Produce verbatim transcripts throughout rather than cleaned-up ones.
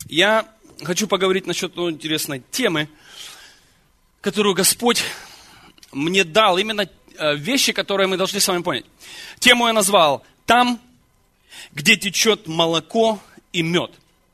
Я хочу поговорить насчет одной интересной темы, которую Господь мне дал, именно вещи, которые мы должны с вами понять. Тему я назвал «Там, где течет молоко и мед».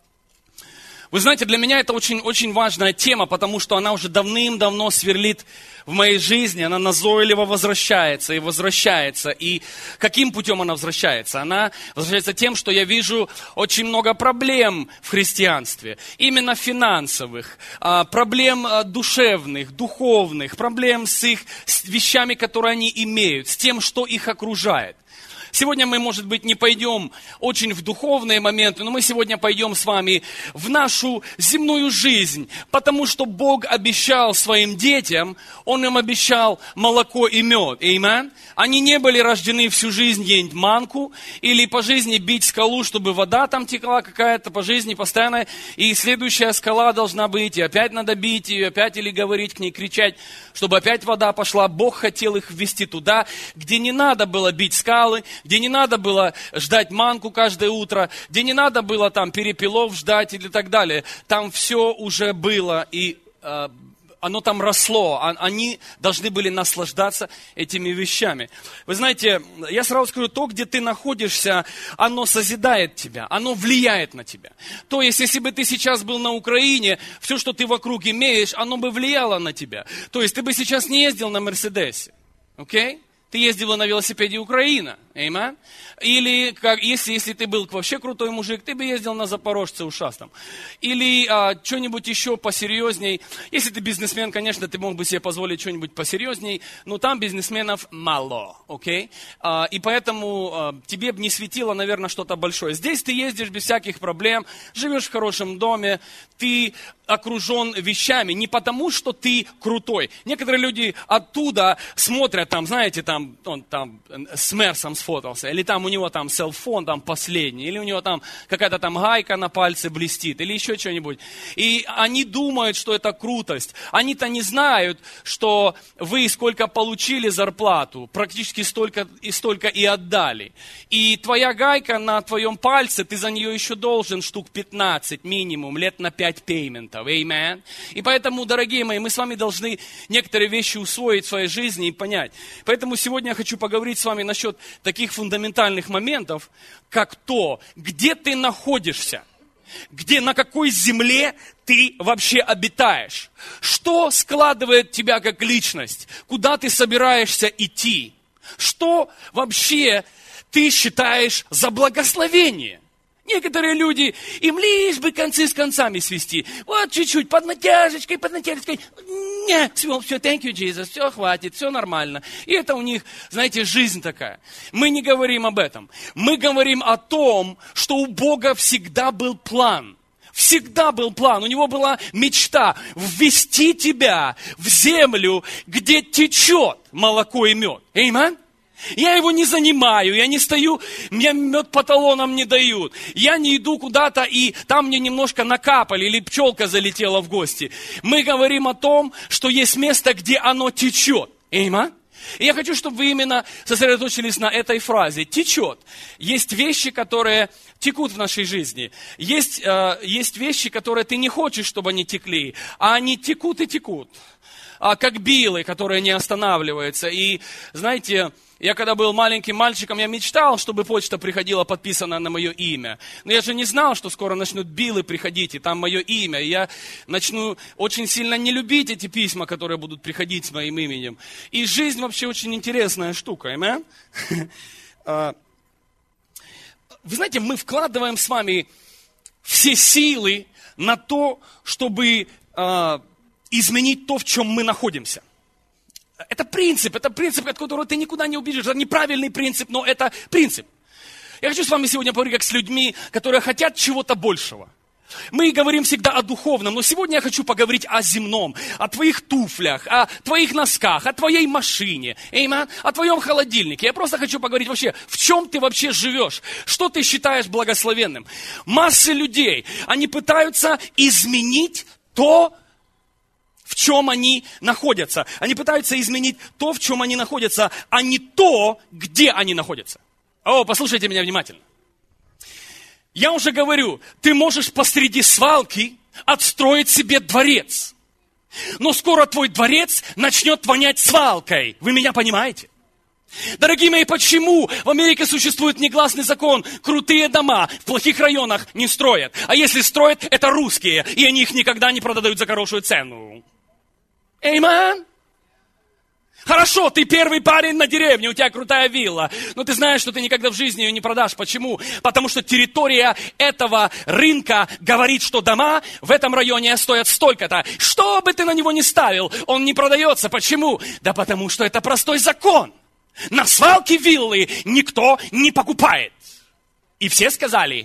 Вы знаете, для меня это очень-очень важная тема, потому что она уже давным-давно сверлит в моей жизни, она назойливо возвращается и возвращается. И каким путем она возвращается? Она возвращается тем, что я вижу очень много проблем в христианстве, именно финансовых, проблем душевных, духовных, проблем с их с вещами, которые они имеют, с тем, что их окружает. Сегодня мы, может быть, не пойдем очень в духовные моменты, но мы сегодня пойдем с вами в нашу земную жизнь, потому что Бог обещал своим детям, Он им обещал молоко и мед. Аминь. Они не были рождены всю жизнь есть манку или по жизни бить скалу, чтобы вода там текла какая-то, по жизни постоянно, и следующая скала должна быть, и опять надо бить ее, опять или говорить к ней, кричать, чтобы опять вода пошла. Бог хотел их ввести туда, где не надо было бить скалы, где не надо было ждать манку каждое утро, где не надо было там перепелов ждать или так далее. Там все уже было, и э, оно там росло. Они должны были наслаждаться этими вещами. Вы знаете, я сразу скажу, то, где ты находишься, оно созидает тебя, оно влияет на тебя. То есть, если бы ты сейчас был на Украине, все, что ты вокруг имеешь, оно бы влияло на тебя. То есть, ты бы сейчас не ездил на Мерседесе, окей? Okay? Ты ездила на велосипеде Украина, аминь. Или, как, если, если ты был вообще крутой мужик, ты бы ездил на Запорожце ушастом. Или а, что-нибудь еще посерьезней. Если ты бизнесмен, конечно, ты мог бы себе позволить что-нибудь посерьезней, но там бизнесменов мало, окей? А, и поэтому а, тебе бы не светило, наверное, что-то большое. Здесь ты ездишь без всяких проблем, живешь в хорошем доме, ты окружен вещами, не потому, что ты крутой. Некоторые люди оттуда смотрят, там, знаете, там, он там с Мерсом сфотался, или там у него там селфон там последний, или у него там какая-то там гайка на пальце блестит, или еще что-нибудь. И они думают, что это крутость. Они-то не знают, что вы сколько получили зарплату, практически столько и столько и отдали. И твоя гайка на твоем пальце, ты за нее еще должен штук пятнадцать минимум, лет на пять пейментов. Amen. И поэтому, дорогие мои, мы с вами должны некоторые вещи усвоить в своей жизни и понять. Поэтому сегодня я хочу поговорить с вами насчет таких фундаментальных моментов, как то, где ты находишься, где, на какой земле ты вообще обитаешь, что складывает тебя как личность, куда ты собираешься идти, что вообще ты считаешь за благословение. Некоторые люди, им лишь бы концы с концами свести. Вот чуть-чуть, под натяжечкой, под натяжечкой. Нет, все, все, thank you, Jesus, все, хватит, все нормально. И это у них, знаете, жизнь такая. Мы не говорим об этом. Мы говорим о том, что у Бога всегда был план. Всегда был план. У Него была мечта ввести тебя в землю, где течет молоко и мед. Аминь. Я его не занимаю, я не стою, мне мед по талонам не дают. Я не иду куда-то, и там мне немножко накапали, или пчелка залетела в гости. Мы говорим о том, что есть место, где оно течет. Аминь. И я хочу, чтобы вы именно сосредоточились на этой фразе. Течет. Есть вещи, которые текут в нашей жизни. Есть, э, есть вещи, которые ты не хочешь, чтобы они текли, а они текут и текут. А, как билы, которые не останавливаются. И, знаете, я когда был маленьким мальчиком, я мечтал, чтобы почта приходила подписанная на мое имя. Но я же не знал, что скоро начнут билы приходить, и там мое имя. И я начну очень сильно не любить эти письма, которые будут приходить с моим именем. И жизнь вообще очень интересная штука. Аминь? Вы знаете, мы вкладываем с вами все силы на то, чтобы изменить то, в чем мы находимся. Это принцип, это принцип, от которого ты никуда не убежишь. Это неправильный принцип, но это принцип. Я хочу с вами сегодня поговорить как с людьми, которые хотят чего-то большего. Мы говорим всегда о духовном, но сегодня я хочу поговорить о земном, о твоих туфлях, о твоих носках, о твоей машине, amen, о твоем холодильнике. Я просто хочу поговорить вообще, в чем ты вообще живешь, что ты считаешь благословенным. Массы людей, они пытаются изменить то, в чем они находятся. Они пытаются изменить то, в чем они находятся, а не то, где они находятся. О, послушайте меня внимательно. Я уже говорю, ты можешь посреди свалки отстроить себе дворец. Но скоро твой дворец начнет вонять свалкой. Вы меня понимаете? Дорогие мои, почему в Америке существует негласный закон? Крутые дома в плохих районах не строят. А если строят, это русские. И они их никогда не продадут за хорошую цену. Аминь. Хорошо, ты первый парень на деревне, у тебя крутая вилла. Но ты знаешь, что ты никогда в жизни ее не продашь. Почему? Потому что территория этого рынка говорит, что дома в этом районе стоят столько-то. Что бы ты на него ни ставил, он не продается. Почему? Да потому что это простой закон. На свалке виллы никто не покупает. И все сказали...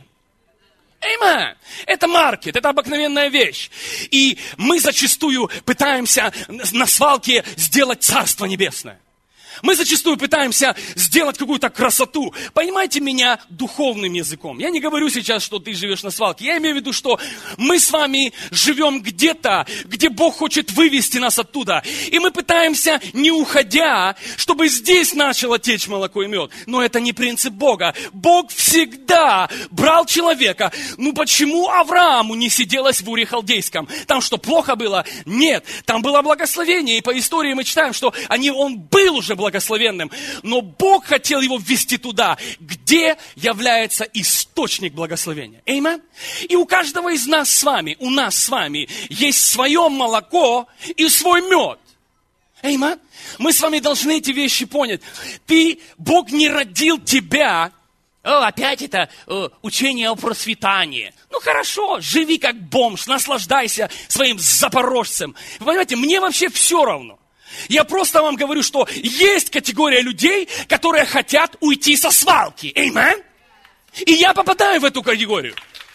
Аминь. Это маркет, это обыкновенная вещь. И мы зачастую пытаемся на свалке сделать Царство Небесное. Мы зачастую пытаемся сделать какую-то красоту. Понимаете меня духовным языком. Я не говорю сейчас, что ты живешь на свалке. Я имею в виду, что мы с вами живем где-то, где Бог хочет вывести нас оттуда. И мы пытаемся, не уходя, чтобы здесь начало течь молоко и мед. Но это не принцип Бога. Бог всегда брал человека. Ну почему Аврааму не сиделось в Уре Халдейском? Там что, плохо было? Нет. Там было благословение. И по истории мы читаем, что они, он был уже благословенным. благословенным, но Бог хотел его ввести туда, где является источник благословения. Аминь. И у каждого из нас с вами, у нас с вами есть свое молоко и свой мед. Аминь. Мы с вами должны эти вещи понять. Ты, Бог не родил тебя. О, опять это о, учение о процветании. Ну хорошо, живи как бомж, наслаждайся своим запорожцем. Вы понимаете, мне вообще все равно. Я просто вам говорю, что есть категория людей, которые хотят уйти со свалки. Аминь. И я попадаю в эту категорию.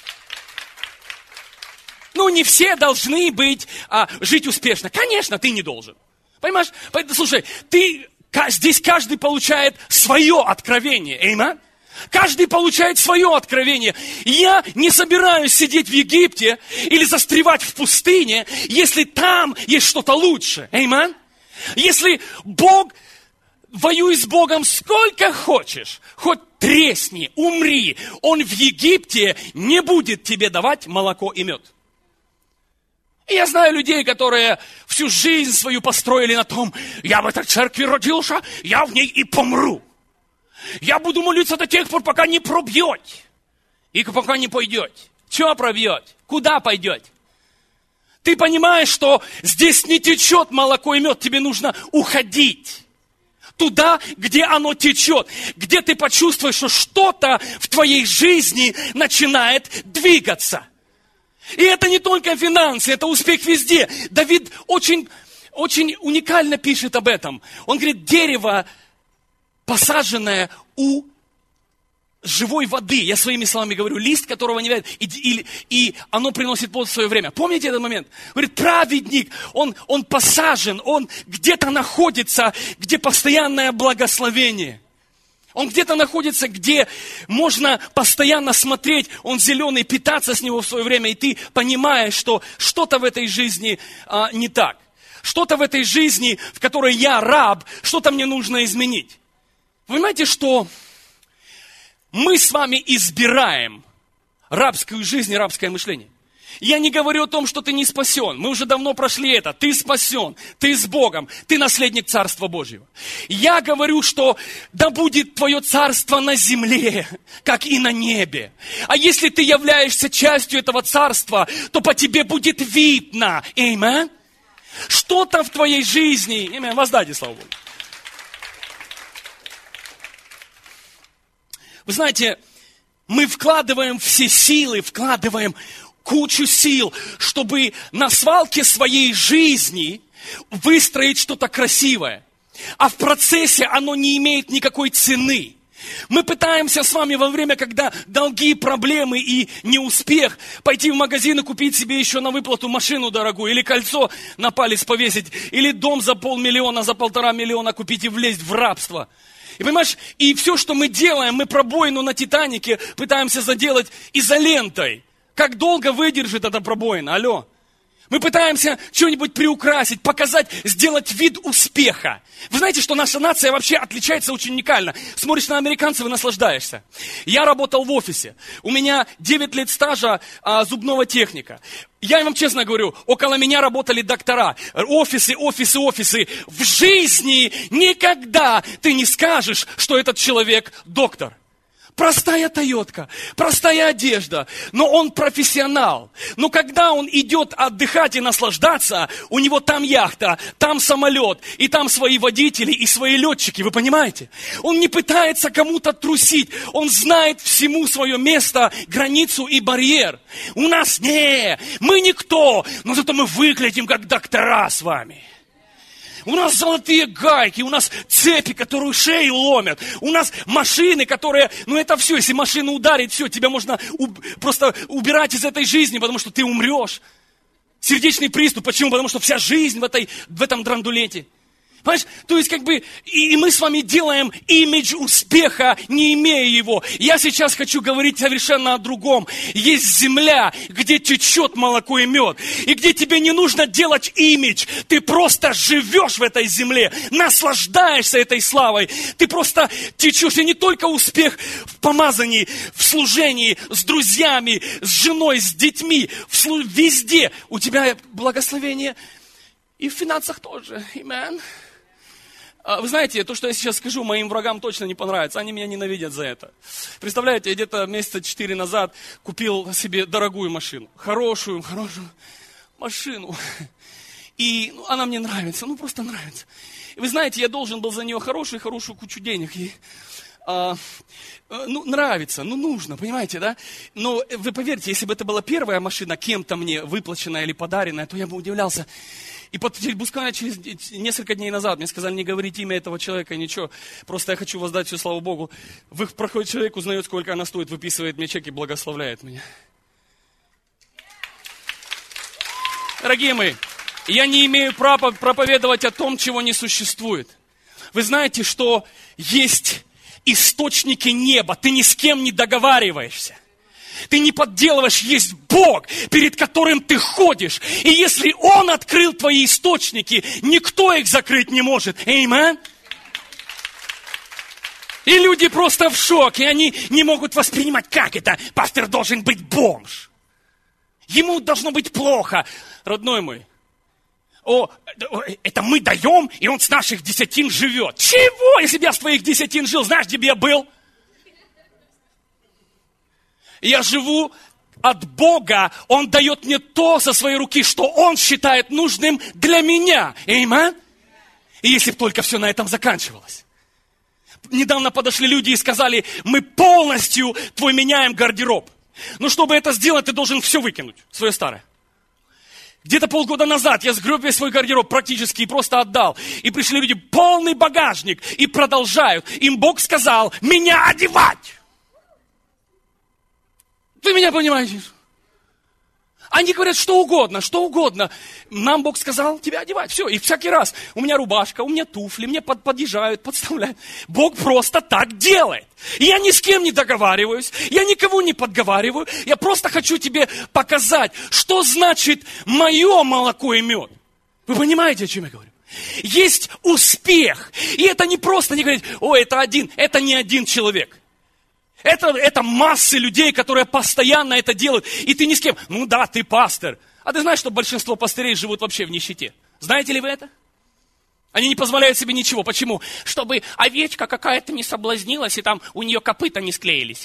Ну, не все должны быть, а, жить успешно. Конечно, ты не должен. Понимаешь? Слушай, ты, здесь каждый получает свое откровение. Аминь. Каждый получает свое откровение. Я не собираюсь сидеть в Египте или застревать в пустыне, если там есть что-то лучше. Аминь. Если Бог, воюй с Богом сколько хочешь, хоть тресни, умри, Он в Египте не будет тебе давать молоко и мед. И я знаю людей, которые всю жизнь свою построили на том, я в этой церкви родился, я в ней и помру. Я буду молиться до тех пор, пока не пробьете. И пока не пойдете. Что пробьете? Куда пойдете? Ты понимаешь, что здесь не течет молоко и мед, тебе нужно уходить. Туда, где оно течет, где ты почувствуешь, что что-то в твоей жизни начинает двигаться. И это не только финансы, это успех везде. Давид очень, очень уникально пишет об этом. Он говорит, дерево, посаженное у живой воды, я своими словами говорю, лист, которого не видят, и, и, и оно приносит плод в свое время. Помните этот момент? Говорит, праведник, он, он посажен, он где-то находится, где постоянное благословение. Он где-то находится, где можно постоянно смотреть, он зеленый, питаться с него в свое время, и ты понимаешь, что что-то в этой жизни а, не так. Что-то в этой жизни, в которой я раб, что-то мне нужно изменить. Вы понимаете, что мы с вами избираем рабскую жизнь и рабское мышление. Я не говорю о том, что ты не спасен. Мы уже давно прошли это. Ты спасен, ты с Богом, ты наследник Царства Божьего. Я говорю, что да будет твое царство на земле, как и на небе. А если ты являешься частью этого царства, то по тебе будет видно. Аминь. Что-то в твоей жизни. Аминь. Воздайте, слава Богу. Вы знаете, мы вкладываем все силы, вкладываем кучу сил, чтобы на свалке своей жизни выстроить что-то красивое. А в процессе оно не имеет никакой цены. Мы пытаемся с вами во время, когда долги, проблемы и неуспех, пойти в магазин и купить себе еще на выплату машину дорогую, или кольцо на палец повесить, или дом за полмиллиона, за полтора миллиона купить и влезть в рабство. И понимаешь, и все, что мы делаем, мы пробоину на Титанике пытаемся заделать изолентой. Как долго выдержит эта пробоина? Алло. Мы пытаемся что-нибудь приукрасить, показать, сделать вид успеха. Вы знаете, что наша нация вообще отличается очень уникально. Смотришь на американцев и наслаждаешься. Я работал в офисе. У меня девять лет стажа а, зубного техника. Я вам честно говорю, около меня работали доктора. Офисы, офисы, офисы. В жизни никогда ты не скажешь, что этот человек доктор. Простая Тойотка, простая одежда, но он профессионал. Но когда он идет отдыхать и наслаждаться, у него там яхта, там самолет, и там свои водители и свои летчики, вы понимаете? Он не пытается кому-то трусить, он знает всему свое место, границу и барьер. У нас не, мы никто, но зато мы выглядим как доктора с вами. У нас золотые гайки, у нас цепи, которые шеи ломят. У нас машины, которые... Ну это все, если машина ударит, все, тебя можно уб... просто убирать из этой жизни, потому что ты умрешь. Сердечный приступ. Почему? Потому что вся жизнь в, этой, в этом драндулете. Понимаешь? То есть, как бы, и, и мы с вами делаем имидж успеха, не имея его. Я сейчас хочу говорить совершенно о другом. Есть земля, где течет молоко и мед. И где тебе не нужно делать имидж. Ты просто живешь в этой земле, наслаждаешься этой славой. Ты просто течешь. И не только успех в помазании, в служении, с друзьями, с женой, с детьми. В слу... Везде у тебя благословение. И в финансах тоже. Amen. Вы знаете, то, что я сейчас скажу, моим врагам точно не понравится. Они меня ненавидят за это. Представляете, я где-то месяца четыре назад купил себе дорогую машину. Хорошую, хорошую машину. И ну, она мне нравится, ну просто нравится. И вы знаете, я должен был за нее хорошую, хорошую кучу денег. И, а, ну, нравится, ну нужно, понимаете, да? Но вы поверьте, если бы это была первая машина, кем-то мне выплаченная или подаренная, то я бы удивлялся. И буквально через несколько дней назад мне сказали, не говорите имя этого человека, ничего. Просто я хочу воздать всю славу Богу. Проходит человек, узнает, сколько она стоит, выписывает мне чек и благословляет меня. Дорогие мои, я не имею права проповедовать о том, чего не существует. Вы знаете, что есть источники неба. Ты ни с кем не договариваешься. Ты не подделываешь, есть Бог, перед которым ты ходишь. И если Он открыл твои источники, никто их закрыть не может. Аминь. И люди просто в шоке, они не могут воспринимать, как это, пастор должен быть бомж. Ему должно быть плохо. Родной мой, о, это мы даем, и он с наших десятин живет. Чего? Если бы я с твоих десятин жил, знаешь, где бы я был? Я живу от Бога, Он дает мне то со своей руки, что Он считает нужным для меня. Аминь. И если бы только все на этом заканчивалось. Недавно подошли люди и сказали, мы полностью твой меняем гардероб. Но чтобы это сделать, ты должен все выкинуть, свое старое. Где-то полгода назад я сгреб весь свой гардероб практически и просто отдал. И пришли люди, полный багажник, и продолжают. Им Бог сказал, меня одевать. Вы меня понимаете? Они говорят, что угодно, что угодно. Нам Бог сказал тебя одевать. Все, и всякий раз у меня рубашка, у меня туфли, мне под, подъезжают, подставляют. Бог просто так делает. И я ни с кем не договариваюсь, я никого не подговариваю. Я просто хочу тебе показать, что значит мое молоко и мед. Вы понимаете, о чем я говорю? Есть успех. И это не просто не говорить, о, это один, это не один человек. Это, это массы людей, которые постоянно это делают. И ты ни с кем. Ну да, ты пастор. А ты знаешь, что большинство пастырей живут вообще в нищете? Знаете ли вы это? Они не позволяют себе ничего. Почему? Чтобы овечка какая-то не соблазнилась, и там у нее копыта не склеились.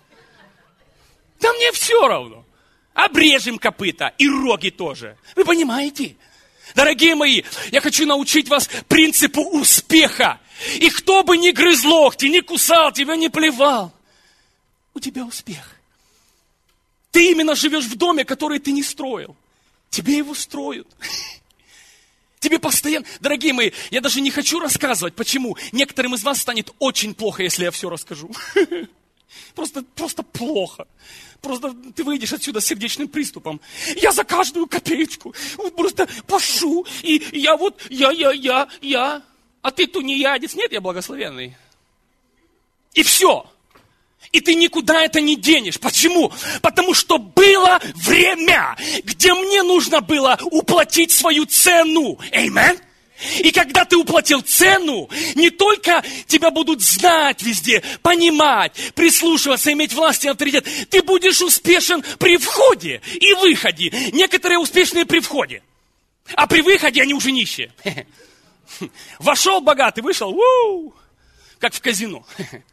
Да мне все равно. Обрежем копыта и роги тоже. Вы понимаете? Дорогие мои, я хочу научить вас принципу успеха. И кто бы ни грыз локти, ни кусал тебя, ни плевал, у тебя успех. Ты именно живешь в доме, который ты не строил. Тебе его строят. Тебе постоянно... Дорогие мои, я даже не хочу рассказывать, почему. Некоторым из вас станет очень плохо, если я все расскажу. Просто, просто плохо. Просто ты выйдешь отсюда с сердечным приступом. Я за каждую копеечку вот просто пошу. И я вот, я, я, я, я. А ты тунеядец. Нет, я благословенный. И все. И ты никуда это не денешь. Почему? Потому что было время, где мне нужно было уплатить свою цену. Аминь. И когда ты уплатил цену, не только тебя будут знать везде, понимать, прислушиваться, иметь власть и авторитет, ты будешь успешен при входе и выходе. Некоторые успешные при входе, а при выходе они уже нищие. Вошел богатый, вышел, у-у-у, как в казино.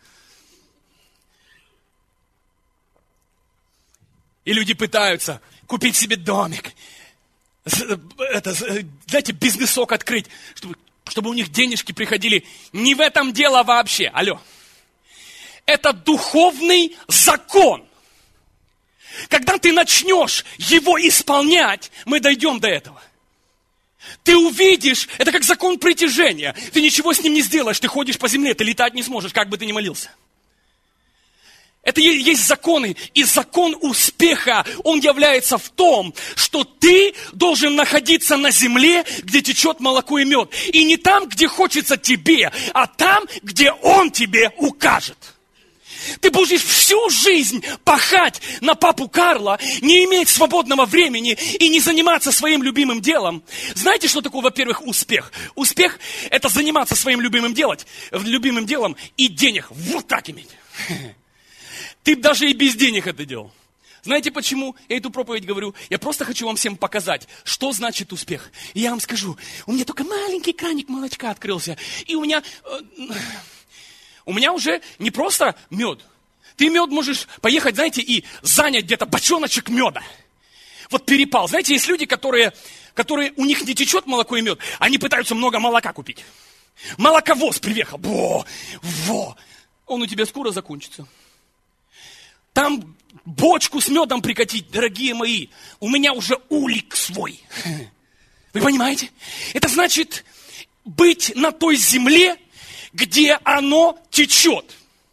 И люди пытаются купить себе домик, это, знаете, бизнесок открыть, чтобы, чтобы у них денежки приходили. Не в этом дело вообще. Алло. Это духовный закон. Когда ты начнешь его исполнять, мы дойдем до этого. Ты увидишь, это как закон притяжения. Ты ничего с ним не сделаешь, ты ходишь по земле, ты летать не сможешь, как бы ты ни молился. Это есть законы, и закон успеха, он является в том, что ты должен находиться на земле, где течет молоко и мед. И не там, где хочется тебе, а там, где он тебе укажет. Ты будешь всю жизнь пахать на папу Карла, не иметь свободного времени и не заниматься своим любимым делом. Знаете, что такое, во-первых, успех? Успех – это заниматься своим любимым, делать, любимым делом и денег вот так иметь. Ты даже и без денег это делал. Знаете почему я эту проповедь говорю? Я просто хочу вам всем показать, что значит успех. И я вам скажу, у меня только маленький краник молочка открылся. И у меня, э, у меня уже не просто мед. Ты мед можешь поехать, знаете, и занять где-то бочоночек меда. Вот перепал. Знаете, есть люди, которые, которые у них не течет молоко и мед, они пытаются много молока купить. Молоковоз приехал. Во, во. Он у тебя скоро закончится. Там бочку с медом прикатить, дорогие мои, у меня уже улик свой. Вы понимаете? Это значит быть на той земле, где оно течет.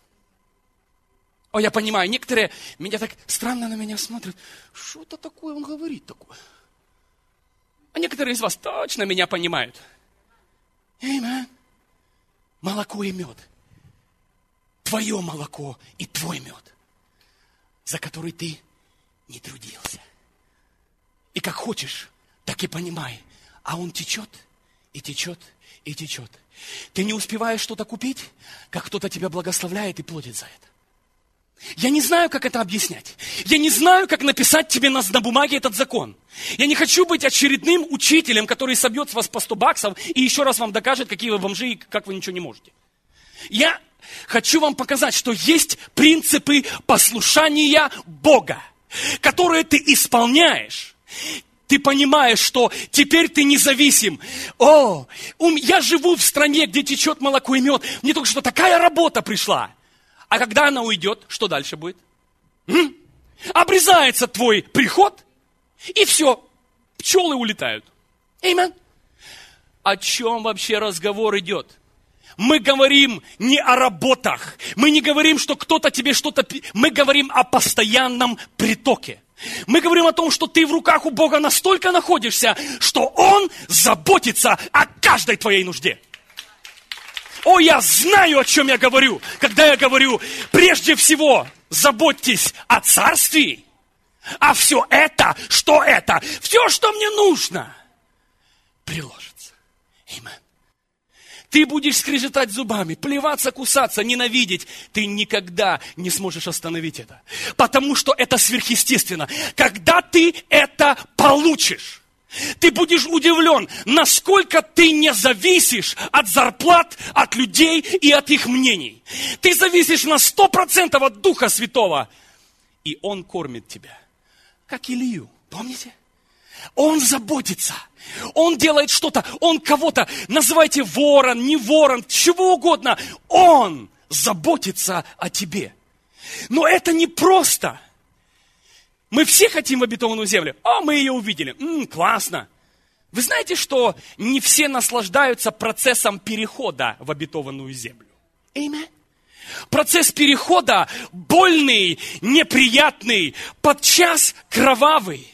О, я понимаю, некоторые меня так странно на меня смотрят. Что-то такое он говорит такое. А некоторые из вас точно меня понимают. Аминь. Молоко и мед. Твое молоко и твой мед, за который ты не трудился. И как хочешь, так и понимай. А он течет, и течет, и течет. Ты не успеваешь что-то купить, как кто-то тебя благословляет и платит за это. Я не знаю, как это объяснять. Я не знаю, как написать тебе на, на бумаге этот закон. Я не хочу быть очередным учителем, который собьет с вас по сто баксов и еще раз вам докажет, какие вы бомжи и как вы ничего не можете. Я хочу вам показать, что есть принципы послушания Бога, которые ты исполняешь. Ты понимаешь, что теперь ты независим. О, я живу в стране, где течет молоко и мед. Мне только что такая работа пришла. А когда она уйдет, что дальше будет? М? Обрезается твой приход, и все, пчелы улетают. Аминь. О чем вообще разговор идет? Мы говорим не о работах. Мы не говорим, что кто-то тебе что-то... Мы говорим о постоянном притоке. Мы говорим о том, что ты в руках у Бога настолько находишься, что Он заботится о каждой твоей нужде. О, я знаю, о чем я говорю, когда я говорю, прежде всего, заботьтесь о царстве, а все это, что это, все, что мне нужно, приложится. Аминь. Ты будешь скрежетать зубами, плеваться, кусаться, ненавидеть. Ты никогда не сможешь остановить это. Потому что это сверхъестественно. Когда ты это получишь, ты будешь удивлен, насколько ты не зависишь от зарплат, от людей и от их мнений. Ты зависишь на сто процентов от Духа Святого. И Он кормит тебя. Как Илью, помните? Он заботится. Он делает что-то, он кого-то, называйте ворон, не ворон, чего угодно. Он заботится о тебе. Но это не просто. Мы все хотим в обетованную землю. О, мы ее увидели. М-м, классно. Вы знаете, что не все наслаждаются процессом перехода в обетованную землю? Аминь. Процесс перехода больный, неприятный, подчас кровавый.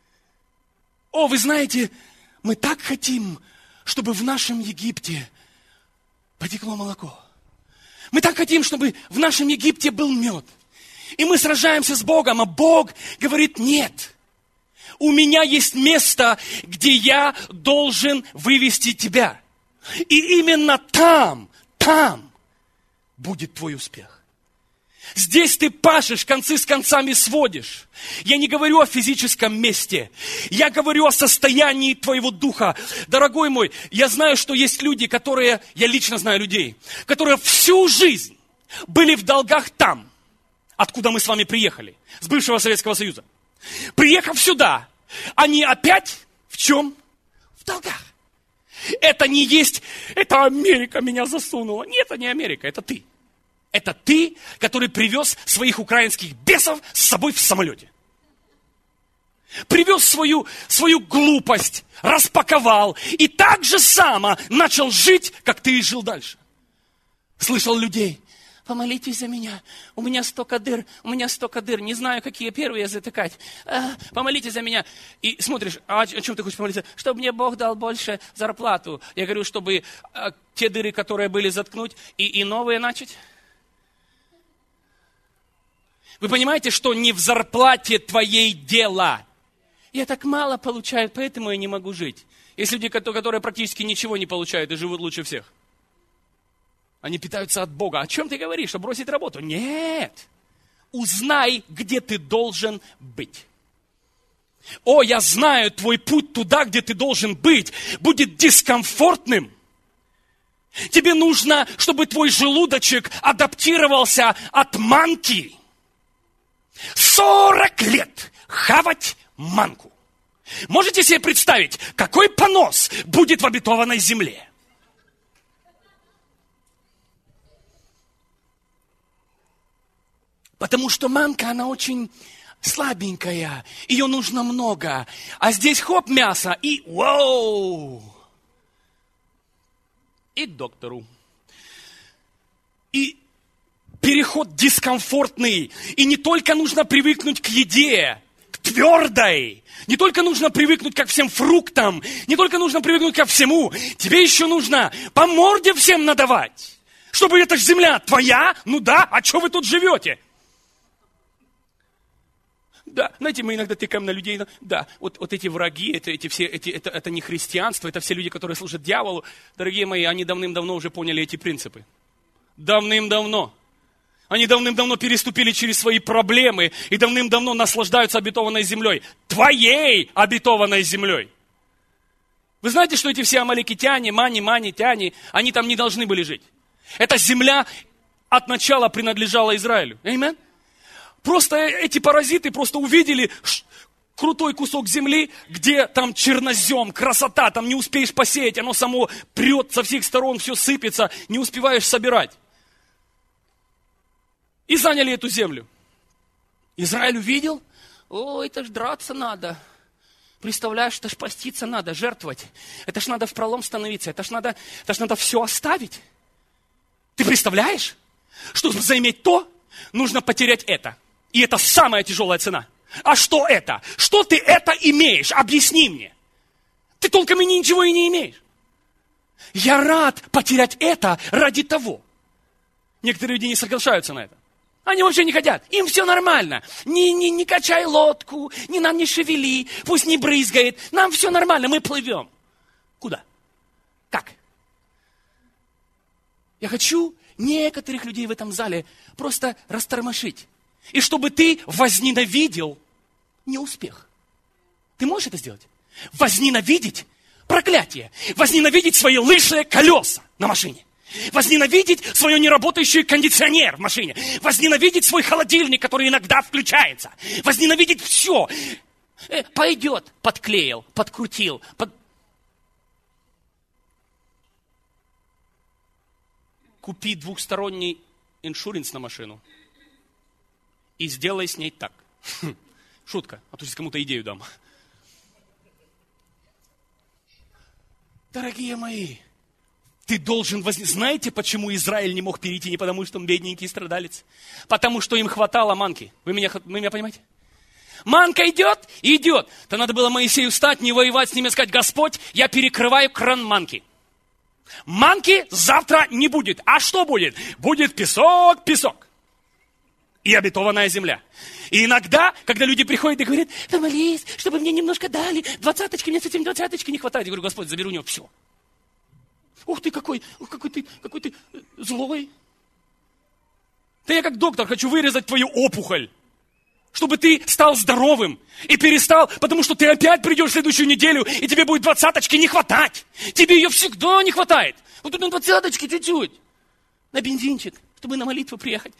О, вы знаете, мы так хотим, чтобы в нашем Египте потекло молоко. Мы так хотим, чтобы в нашем Египте был мед. И мы сражаемся с Богом, а Бог говорит, нет. У меня есть место, где я должен вывести тебя. И именно там, там будет твой успех. Здесь ты пашешь, концы с концами сводишь. Я не говорю о физическом месте. Я говорю о состоянии твоего духа. Дорогой мой, я знаю, что есть люди, которые, я лично знаю людей, которые всю жизнь были в долгах там, откуда мы с вами приехали, с бывшего Советского Союза. Приехав сюда, они опять в чем? В долгах. Это не есть, это Америка меня засунула. Нет, это не Америка, это ты. Это ты, который привез своих украинских бесов с собой в самолете. Привез свою, свою глупость, распаковал и так же само начал жить, как ты и жил дальше. Слышал людей, помолитесь за меня, у меня столько дыр, у меня столько дыр, не знаю, какие первые затыкать. А, помолитесь за меня. И смотришь, а о чем ты хочешь помолиться? Чтобы мне Бог дал больше зарплату. Я говорю, чтобы а, те дыры, которые были, заткнуть и, и новые начать. Вы понимаете, что не в зарплате твоей дело. Я так мало получаю, поэтому я не могу жить. Есть люди, которые практически ничего не получают и живут лучше всех. Они питаются от Бога. О чем ты говоришь? Что бросить работу? Нет. Узнай, где ты должен быть. О, я знаю, твой путь туда, где ты должен быть, будет дискомфортным. Тебе нужно, чтобы твой желудочек адаптировался от манки. Сорок лет хавать манку. Можете себе представить, какой понос будет в обетованной земле? Потому что манка, она очень слабенькая, ее нужно много. А здесь хоп, мясо и вау! И к доктору. И переход дискомфортный. И не только нужно привыкнуть к еде, к твердой. Не только нужно привыкнуть ко всем фруктам. Не только нужно привыкнуть ко всему. Тебе еще нужно по морде всем надавать. Чтобы эта земля твоя. Ну да, а что вы тут живете? Да, знаете, мы иногда тыкаем на людей. Да, вот, вот эти враги, это, эти все, эти, это, это не христианство, это все люди, которые служат дьяволу. Дорогие мои, они давным-давно уже поняли эти принципы. Давным-давно. Они давным-давно переступили через свои проблемы и давным-давно наслаждаются обетованной землей. Твоей обетованной землей. Вы знаете, что эти все амаликитяне, мани, мани, тяне, они там не должны были жить. Эта земля от начала принадлежала Израилю. Аминь. Просто эти паразиты просто увидели крутой кусок земли, где там чернозем, красота, там не успеешь посеять, оно само прет со всех сторон, все сыпется, не успеваешь собирать. И заняли эту землю. Израиль увидел, о, это ж драться надо. Представляешь, это ж поститься надо, жертвовать. Это ж надо в пролом становиться, это ж надо, это ж надо все оставить. Ты представляешь, чтобы заиметь то, нужно потерять это. И это самая тяжелая цена. А что это? Что ты это имеешь? Объясни мне. Ты толком и ничего и не имеешь. Я рад потерять это ради того. Некоторые люди не соглашаются на это. Они вообще не хотят. Им все нормально. Не, не, не качай лодку, не нам не шевели, пусть не брызгает. Нам все нормально, мы плывем. Куда? Как? Я хочу некоторых людей в этом зале просто растормошить. И чтобы ты возненавидел неуспех. Ты можешь это сделать? Возненавидеть проклятие. Возненавидеть свои лысые колеса на машине. Возненавидеть свой неработающий кондиционер в машине. Возненавидеть свой холодильник, который иногда включается. Возненавидеть все. Э, пойдет, подклеил, подкрутил. Под... Купи двухсторонний иншуренс на машину и сделай с ней так. Шутка, а то сейчас кому-то идею дам. Дорогие мои, ты должен воз... Знаете, почему Израиль не мог перейти? Не потому, что он бедненький страдалец. Потому, что им хватало манки. Вы меня, вы меня понимаете? Манка идет, идет. То надо было Моисею встать, не воевать с ними, сказать: Господь, я перекрываю кран манки. Манки завтра не будет. А что будет? Будет песок, песок. И обетованная земля. И иногда, когда люди приходят и говорят, помолись, чтобы мне немножко дали, двадцаточки, мне с этим двадцаточки не хватает. Я говорю, Господь, забери у него все. Ух ты, какой, ух, какой ты, какой ты злой. Да я как доктор хочу вырезать твою опухоль, чтобы ты стал здоровым и перестал, потому что ты опять придешь в следующую неделю, и тебе будет двадцаточки не хватать. Тебе ее всегда не хватает. Вот тут на двадцаточки чуть-чуть. На бензинчик, чтобы на молитву приехать.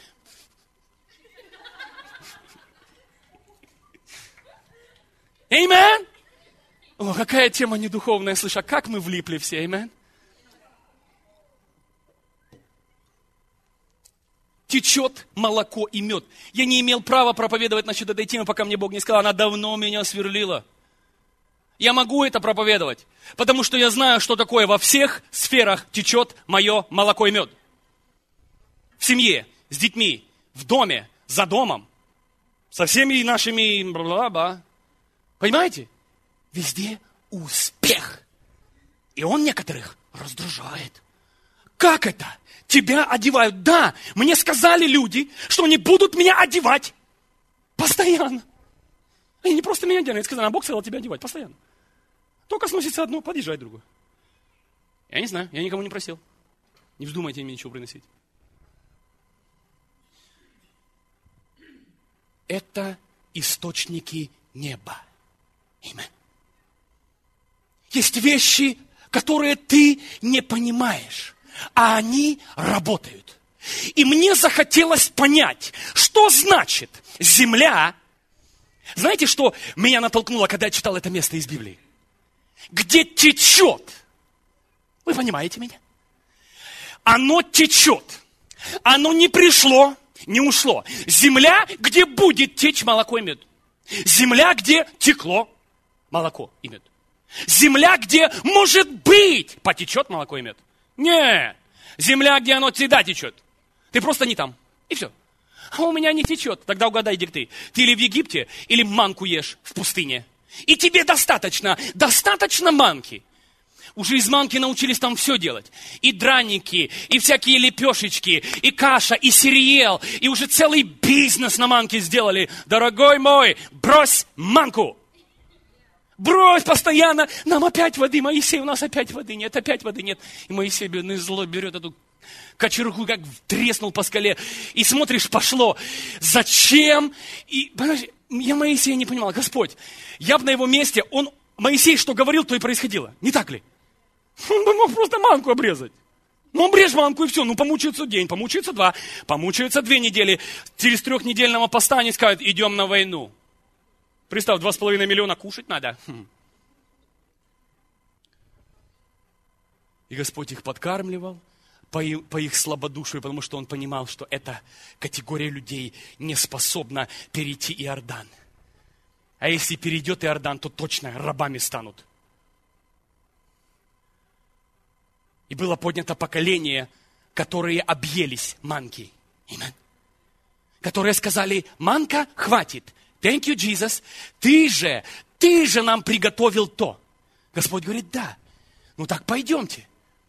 Аминь. О, какая тема недуховная, слышь, а как мы влипли все, аминь. Течет молоко и мед. Я не имел права проповедовать насчет этой темы, пока мне Бог не сказал, она давно меня сверлила. Я могу это проповедовать, потому что я знаю, что такое во всех сферах течет мое молоко и мед. В семье, с детьми, в доме, за домом, со всеми нашими бла-бла. Понимаете? Везде успех. И он некоторых раздражает. Как это? Тебя одевают. Да, мне сказали люди, что они будут меня одевать постоянно. Они не просто меня одевают, сказали, а Бог сказал тебя одевать постоянно. Только сносится одно, подъезжает другое. Я не знаю, я никому не просил. Не вздумайте мне ничего приносить. Это источники неба. Аминь. Есть вещи, которые ты не понимаешь, а они работают. И мне захотелось понять, что значит земля. Знаете, что меня натолкнуло, когда я читал это место из Библии? Где течет. Вы понимаете меня? Оно течет. Оно не пришло, не ушло. Земля, где будет течь молоко и мед. Земля, где текло молоко и мед. Земля, где, может быть, потечет молоко и мед. Нет. Земля, где оно всегда течет. Ты просто не там. И все. А у меня не течет. Тогда угадай, где ты. Ты или в Египте, или манку ешь в пустыне. И тебе достаточно, достаточно манки. Уже из манки научились там все делать. И драники, и всякие лепешечки, и каша, и сириел. И уже целый бизнес на манке сделали. Дорогой мой, брось манку. Брось постоянно. Нам опять воды, Моисей, у нас опять воды нет, опять воды нет. И Моисей, бедный зло, берет эту кочергу, как треснул по скале. И смотришь, пошло. Зачем? И, понимаешь, я Моисея не понимал. Господь, я бы на его месте, он, Моисей что говорил, то и происходило. Не так ли? Он бы мог просто манку обрезать. Ну, обрежь манку и все. Ну, помучается день, помучается два, помучается две недели. Через трехнедельного поста они скажут, идем на войну. Представь, два с половиной миллиона кушать надо. Хм. И Господь их подкармливал по их, по их слабодушию, потому что Он понимал, что эта категория людей не способна перейти Иордан. А если перейдет Иордан, то точно рабами станут. И было поднято поколение, которые объелись манки. Аминь. Которые сказали, манка, хватит. Thank you, Jesus. Ты же, ты же нам приготовил то. Господь говорит, да. Ну так пойдемте.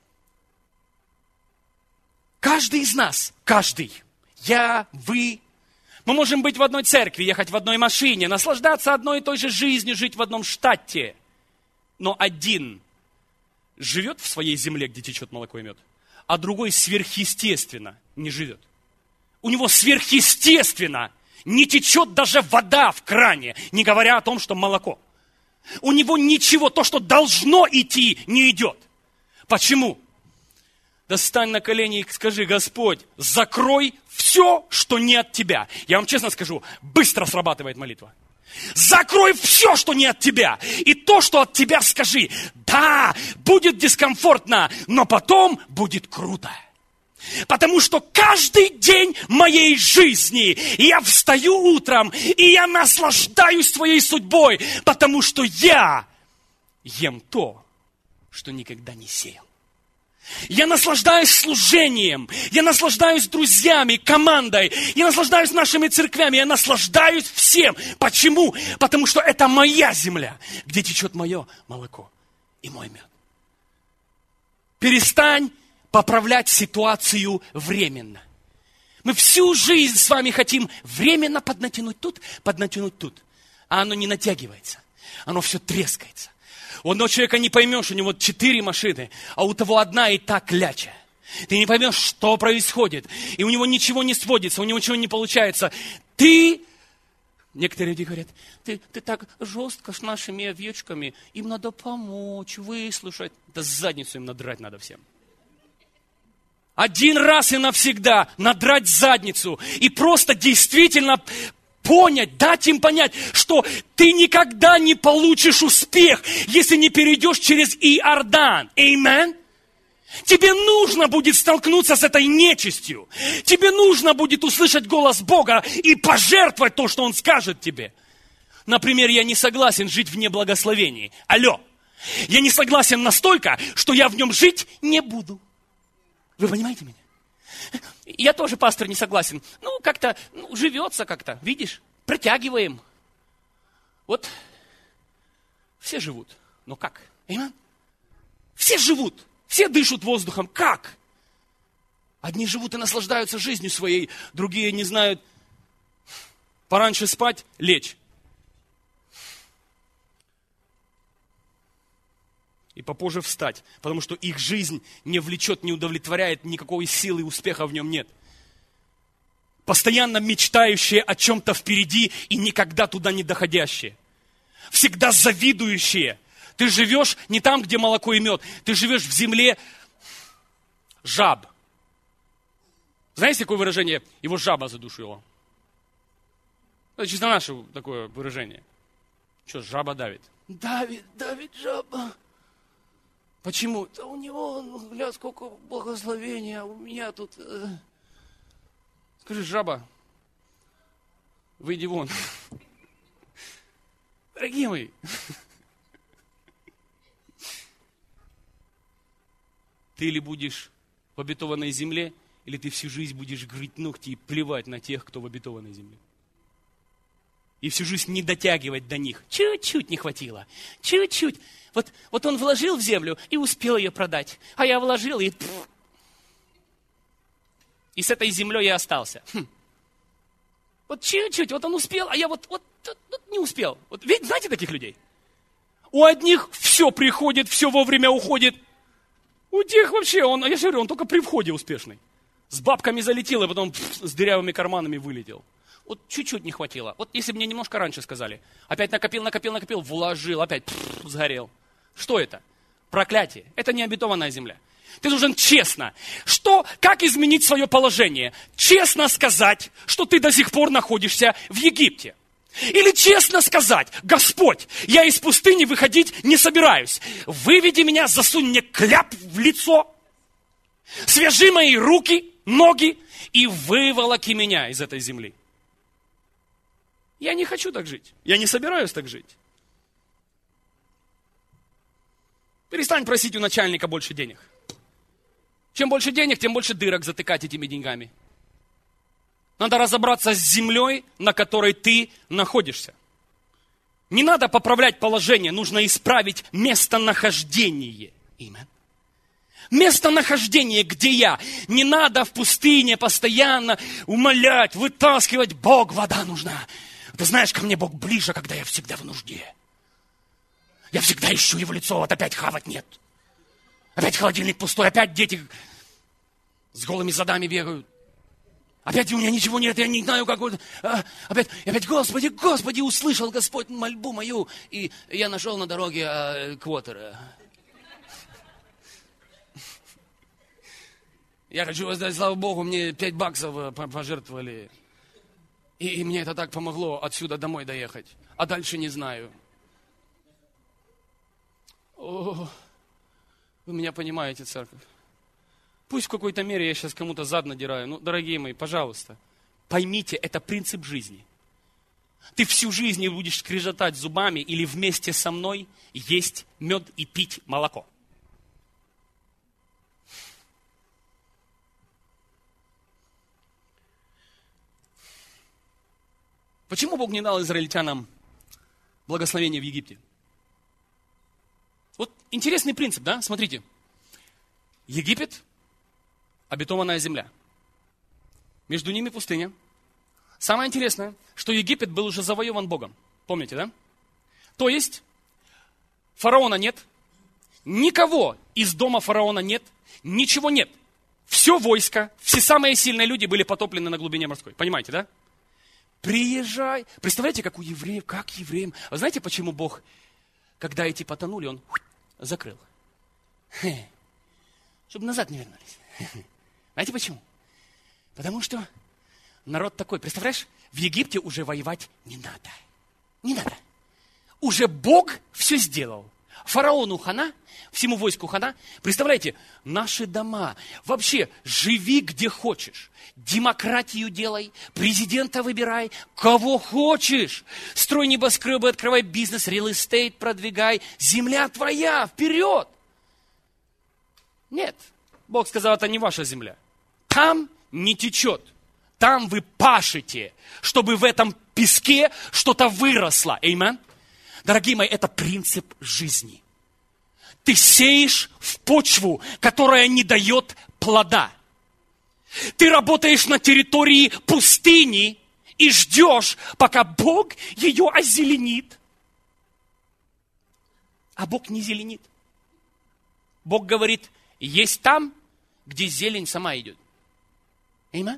Каждый из нас, каждый, я, вы, мы можем быть в одной церкви, ехать в одной машине, наслаждаться одной и той же жизнью, жить в одном штате. Но один живет в своей земле, где течет молоко и мед, а другой сверхъестественно не живет. У него сверхъестественно не течет даже вода в кране, не говоря о том, что молоко. У него ничего, то, что должно идти, не идет. Почему? Да стань на колени и скажи, Господь, закрой все, что не от Тебя. Я вам честно скажу, быстро срабатывает молитва. Закрой все, что не от Тебя. И то, что от Тебя, скажи. Да, будет дискомфортно, но потом будет круто. Потому что каждый день моей жизни я встаю утром, и я наслаждаюсь своей судьбой, потому что я ем то, что никогда не сеял. Я наслаждаюсь служением, я наслаждаюсь друзьями, командой, я наслаждаюсь нашими церквями, я наслаждаюсь всем. Почему? Потому что это моя земля, где течет мое молоко и мой мед. Перестань поправлять ситуацию временно. Мы всю жизнь с вами хотим временно поднатянуть тут, поднатянуть тут. А оно не натягивается. Оно все трескается. У одного человека не поймешь, у него четыре машины, а у того одна и так кляча. Ты не поймешь, что происходит. И у него ничего не сводится, у него ничего не получается. Ты, некоторые люди говорят, ты, ты так жестко с нашими овечками, им надо помочь, выслушать. Да задницу им надрать надо всем. Один раз и навсегда надрать задницу и просто действительно понять, дать им понять, что ты никогда не получишь успех, если не перейдешь через Иордан. Аминь. Тебе нужно будет столкнуться с этой нечистью. Тебе нужно будет услышать голос Бога и пожертвовать то, что Он скажет тебе. Например, я не согласен жить вне благословений. Алло. Я не согласен настолько, что я в нем жить не буду. Вы понимаете меня? Я тоже, пастор, не согласен. Ну, как-то, ну, живется как-то, видишь? Протягиваем. Вот все живут. Но как? Аминь? Все живут. Все дышат воздухом. Как? Одни живут и наслаждаются жизнью своей, другие не знают. Пораньше спать, лечь. И попозже встать, потому что их жизнь не влечет, не удовлетворяет, никакой силы и успеха в нем нет. Постоянно мечтающие о чем-то впереди и никогда туда не доходящие. Всегда завидующие. Ты живешь не там, где молоко и мед, ты живешь в земле жаб. Знаете такое выражение? Его жаба задушила. Это чисто наше такое выражение. Что, жаба давит? Давит, давит жаба. Почему? Да у него, ну, гля, сколько благословения, а у меня тут... Э... Скажи, жаба, выйди вон. Дорогие мои. Ты или будешь в обетованной земле, или ты всю жизнь будешь грызть ногти и плевать на тех, кто в обетованной земле. И всю жизнь не дотягивать до них. Чуть-чуть не хватило. Чуть-чуть. Вот, вот он вложил в землю и успел ее продать. А я вложил и... И с этой землей я остался. Хм. Вот чуть-чуть, вот он успел, а я вот, вот, вот, вот не успел. Вот, ведь знаете таких людей? У одних все приходит, все вовремя уходит. У тех вообще, он, я же говорю, он только при входе успешный. С бабками залетел, и потом пфф, с дырявыми карманами вылетел. Вот чуть-чуть не хватило. Вот если бы мне немножко раньше сказали. Опять накопил, накопил, накопил, вложил, опять пфф, сгорел. Что это? Проклятие. Это не обетованная земля. Ты должен честно. Что, как изменить свое положение? Честно сказать, что ты до сих пор находишься в Египте. Или честно сказать, Господь, я из пустыни выходить не собираюсь. Выведи меня, засунь мне кляп в лицо. Свяжи мои руки, ноги и выволоки меня из этой земли. Я не хочу так жить. Я не собираюсь так жить. Перестань просить у начальника больше денег. Чем больше денег, тем больше дырок затыкать этими деньгами. Надо разобраться с землей, на которой ты находишься. Не надо поправлять положение, нужно исправить местонахождение. Аминь. Местонахождение, где я. Не надо в пустыне постоянно умолять, вытаскивать. Бог, вода нужна. Ты знаешь, ко мне Бог ближе, когда я всегда в нужде. Я всегда ищу его лицо, вот опять хавать нет. Опять холодильник пустой, опять дети с голыми задами бегают. Опять у меня ничего нет, я не знаю, как... А, опять, опять, Господи, Господи, услышал Господь мольбу мою, и я нашел на дороге а, квотера. Я хочу воздать, слава Богу, мне пять баксов пожертвовали. И, и мне это так помогло отсюда домой доехать. А дальше не знаю. О, вы меня понимаете, церковь. Пусть в какой-то мере я сейчас кому-то зад надираю. Ну, дорогие мои, пожалуйста, поймите, это принцип жизни. Ты всю жизнь будешь скрежетать зубами или вместе со мной есть мед и пить молоко. Почему Бог не дал израильтянам благословение в Египте? Вот интересный принцип, да? Смотрите. Египет, обетованная земля. Между ними пустыня. Самое интересное, что Египет был уже завоеван Богом. Помните, да? То есть, фараона нет, никого из дома фараона нет, ничего нет. Все войско, все самые сильные люди были потоплены на глубине морской. Понимаете, да? Приезжай. Представляете, как у евреев, как евреям. Вы знаете, почему Бог, когда эти потонули, Он закрыл? Чтобы назад не вернулись. Знаете почему? Потому что народ такой, представляешь, в Египте уже воевать не надо. Не надо. Уже Бог все сделал. Фараону хана, всему войску хана. Представляете, наши дома. Вообще, живи где хочешь. Демократию делай, президента выбирай, кого хочешь. Строй небоскребы, открывай бизнес, real estate продвигай. Земля твоя, вперед! Нет, Бог сказал, это не ваша земля. Там не течет. Там вы пашете, чтобы в этом песке что-то выросло. Аминь. Дорогие мои, это принцип жизни. Ты сеешь в почву, которая не дает плода. Ты работаешь на территории пустыни и ждешь, пока Бог ее озеленит. А Бог не зеленит. Бог говорит, есть там, где зелень сама идет. Аминь.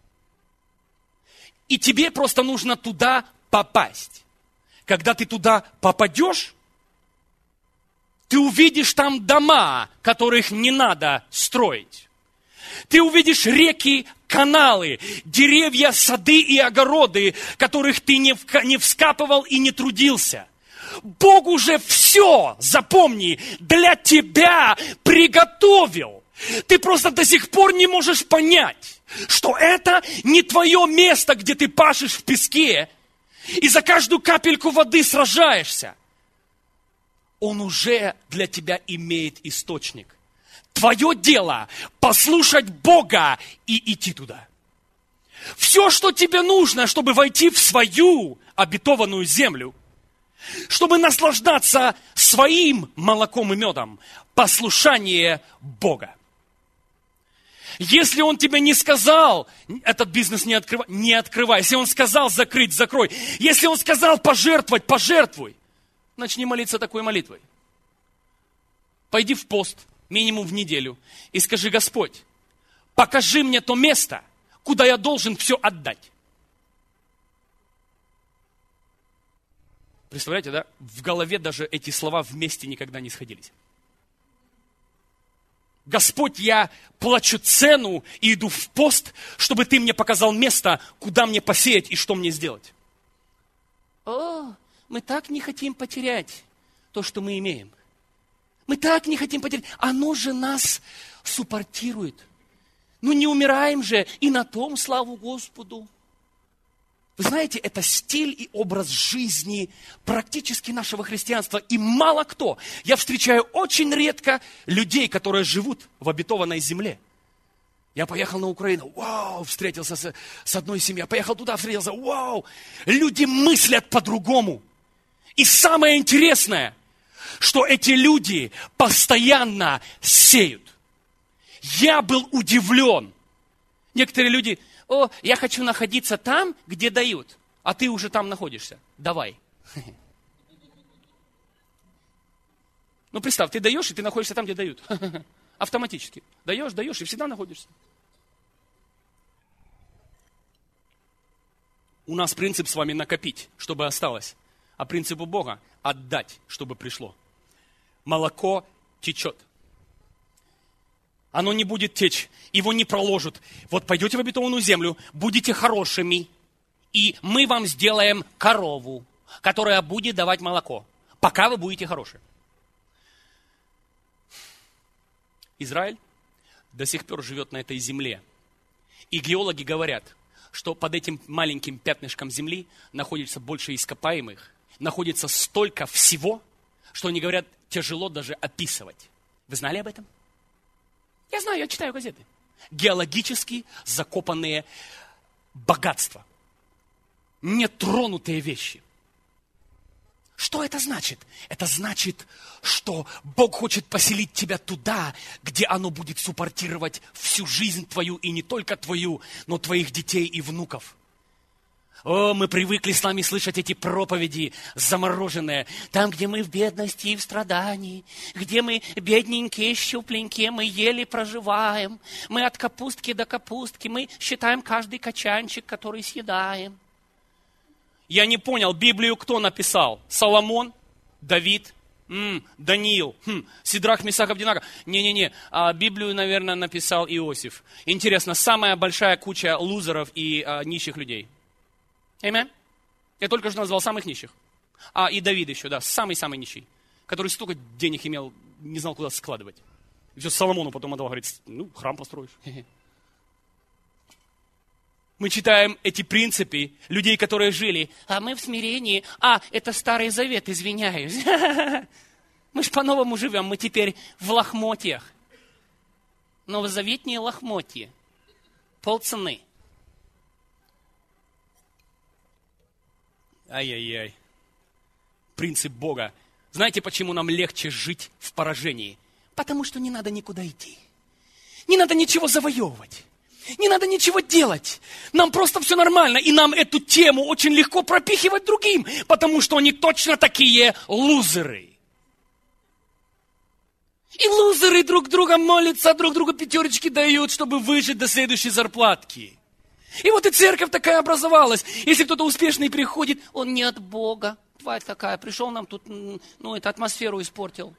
И тебе просто нужно туда попасть. Когда ты туда попадешь, ты увидишь там дома, которых не надо строить. Ты увидишь реки, каналы, деревья, сады и огороды, которых ты не, вка- не вскапывал и не трудился. Бог уже все, запомни, для тебя приготовил. Ты просто до сих пор не можешь понять, что это не твое место, где ты пашешь в песке, и за каждую капельку воды сражаешься. Он уже для тебя имеет источник. Твое дело послушать Бога и идти туда. Все, что тебе нужно, чтобы войти в свою обетованную землю, чтобы наслаждаться своим молоком и медом, послушание Бога. Если Он тебе не сказал, этот бизнес не открывай, не открывай. Если Он сказал закрыть, закрой. Если Он сказал пожертвовать, пожертвуй. Начни молиться такой молитвой. Пойди в пост, минимум в неделю, и скажи: Господь, покажи мне то место, куда я должен все отдать. Представляете, да? В голове даже эти слова вместе никогда не сходились. Господь, я плачу цену и иду в пост, чтобы Ты мне показал место, куда мне посеять и что мне сделать. О, мы так не хотим потерять то, что мы имеем. Мы так не хотим потерять. Оно же нас суппортирует. Ну не умираем же, и на том славу Господу. Вы знаете, это стиль и образ жизни практически нашего христианства. И мало кто, я встречаю очень редко людей, которые живут в обетованной земле. Я поехал на Украину, вау, встретился с, с одной семьей, поехал туда, встретился, вау. Люди мыслят по-другому. И самое интересное, что эти люди постоянно сеют. Я был удивлен. Некоторые люди: о, я хочу находиться там, где дают, а ты уже там находишься. Давай. Ну, представь, ты даешь, и ты находишься там, где дают. Автоматически. Даешь, даешь, и всегда находишься. У нас принцип с вами накопить, чтобы осталось. А принцип у Бога отдать, чтобы пришло. Молоко течет. Оно не будет течь, его не проложат. Вот пойдете в обетованную землю, будете хорошими, и мы вам сделаем корову, которая будет давать молоко, пока вы будете хорошие. Израиль до сих пор живет на этой земле. И геологи говорят, что под этим маленьким пятнышком земли находится больше ископаемых, находится столько всего, что они говорят, тяжело даже описывать. Вы знали об этом? Я знаю, я читаю газеты. Геологически закопанные богатства. Нетронутые вещи. Что это значит? Это значит, что Бог хочет поселить тебя туда, где оно будет суппортировать всю жизнь твою, и не только твою, но твоих детей и внуков. О, мы привыкли с вами слышать эти проповеди замороженные. Там, где мы в бедности и в страдании, где мы бедненькие, щупленькие, мы еле проживаем. Мы от капустки до капустки, мы считаем каждый качанчик, который съедаем. Я не понял, Библию кто написал? Соломон? Давид? М-м, Даниил? Хм, Сидрах, Месах, Авденаго? Не-не-не, а Библию, наверное, написал Иосиф. Интересно, самая большая куча лузеров и а, нищих людей. Аминь. Я только что назвал самых нищих. А, и Давид еще, да, самый-самый нищий, который столько денег имел, не знал, куда складывать. И все Соломону потом отдал, говорит, ну, храм построишь. Мы читаем эти принципы людей, которые жили, а мы в смирении. А, это Старый Завет, извиняюсь. Мы ж по-новому живем, мы теперь в лохмотьях. Новозаветние лохмотья. Полцены. Ай-яй-яй. Принцип Бога. Знаете, почему нам легче жить в поражении? Потому что не надо никуда идти. Не надо ничего завоевывать. Не надо ничего делать. Нам просто все нормально. И нам эту тему очень легко пропихивать другим, потому что они точно такие лузеры. И лузеры друг друга молятся, друг другу пятерочки дают, чтобы выжить до следующей зарплатки. И вот и церковь такая образовалась. Если кто-то успешный приходит, он не от Бога. Тварь такая, пришел нам тут, ну, эту атмосферу испортил.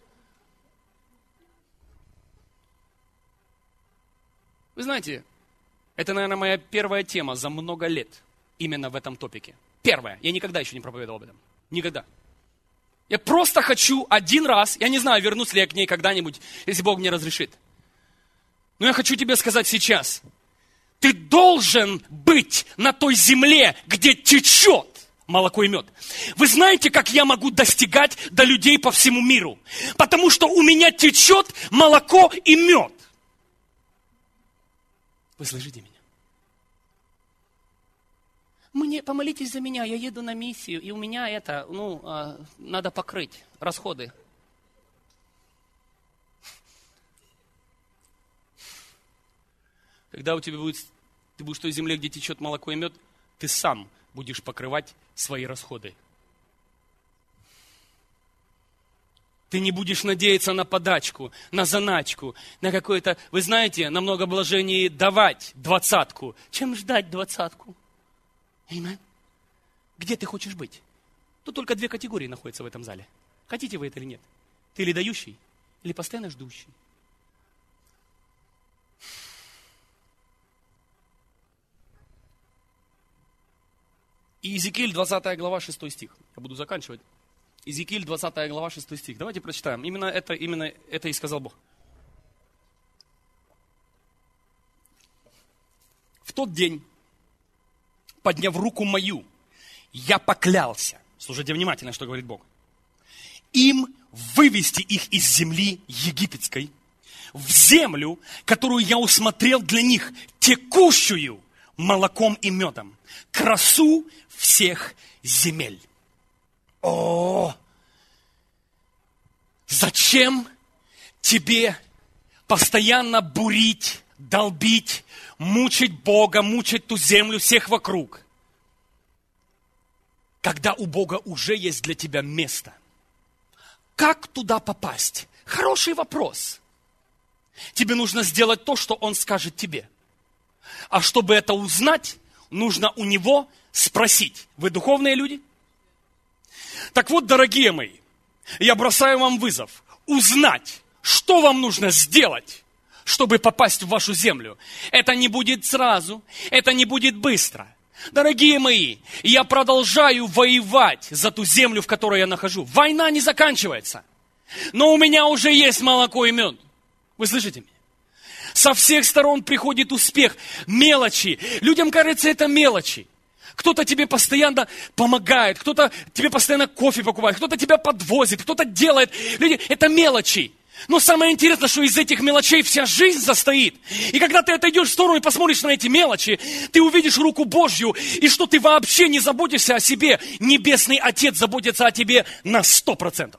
Вы знаете, это, наверное, моя первая тема за много лет именно в этом топике. Первая. Я никогда еще не проповедовал об этом. Никогда. Я просто хочу один раз, я не знаю, вернусь ли я к ней когда-нибудь, если Бог мне разрешит. Но я хочу тебе сказать сейчас. Ты должен быть на той земле, где течет молоко и мед. Вы знаете, как я могу достигать до людей по всему миру? Потому что у меня течет молоко и мед. Вы слышите меня? Мне, помолитесь за меня, я еду на миссию, и у меня это, ну, э, надо покрыть расходы. Когда у тебя будет, ты будешь в той земле, где течет молоко и мед, ты сам будешь покрывать свои расходы. Ты не будешь надеяться на подачку, на заначку, на какое-то... Вы знаете, намного блаженнее давать двадцатку, чем ждать двадцатку. Аминь. Где ты хочешь быть? Тут только две категории находятся в этом зале. Хотите вы это или нет? Ты или дающий, или постоянно ждущий. И Иезекииль, двадцатая глава, шестой стих. Я буду заканчивать. Иезекииль, двадцатая глава, шестой стих. Давайте прочитаем. Именно это, именно это и сказал Бог. В тот день, подняв руку мою, я поклялся. Слушайте внимательно, что говорит Бог. Им вывести их из земли египетской, в землю, которую я усмотрел для них, текущую молоком и медом, красу всех земель. О, зачем тебе постоянно бурить, долбить, мучить Бога, мучить ту землю всех вокруг, когда у Бога уже есть для тебя место? Как туда попасть? Хороший вопрос. Тебе нужно сделать то, что Он скажет тебе. А чтобы это узнать, нужно у Него спросить. Вы духовные люди? Так вот, дорогие мои, я бросаю вам вызов узнать, что вам нужно сделать, чтобы попасть в вашу землю. Это не будет сразу, это не будет быстро. Дорогие мои, я продолжаю воевать за ту землю, в которой я нахожу. Война не заканчивается, но у меня уже есть молоко и мед. Вы слышите меня? Со всех сторон приходит успех, мелочи. Людям кажется, это мелочи. Кто-то тебе постоянно помогает, кто-то тебе постоянно кофе покупает, кто-то тебя подвозит, кто-то делает. Люди, это мелочи. Но самое интересное, что из этих мелочей вся жизнь состоит. И когда ты отойдешь в сторону и посмотришь на эти мелочи, ты увидишь руку Божью, и что ты вообще не заботишься о себе. Небесный Отец заботится о тебе на сто процентов.